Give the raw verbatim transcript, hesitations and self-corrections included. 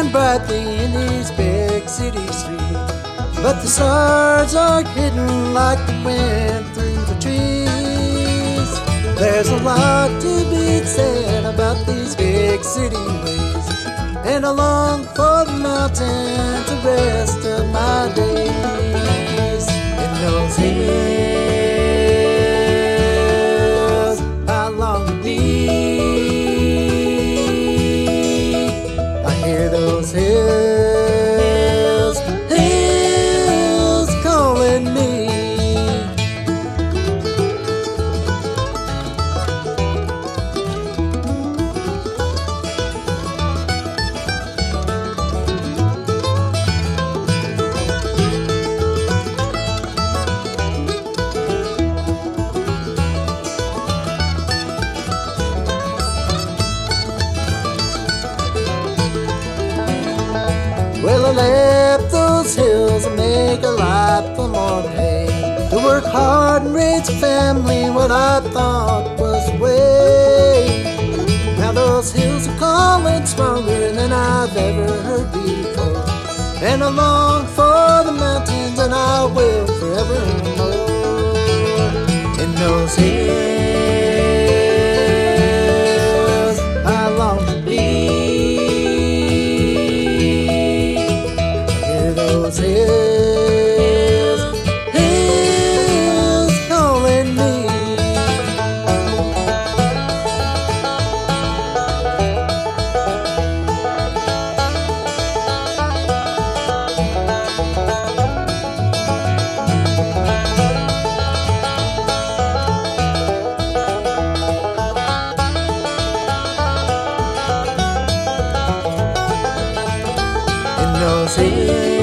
shine brightly in these big city streets, but the stars are hidden like the wind through the trees. There's a lot to be said about these big city ways, and I long for the mountain to rest of my days. In those hills I long to be. I hear those hills, hills calling me. Well, I left those hills to make a life for more pay, to work hard and raise a family, what I thought was the way. Now those hills are calling stronger than I've ever heard before, and I long for the mountains, and I will forevermore. In those hills I long to be. Those hills, hills calling me. In those hills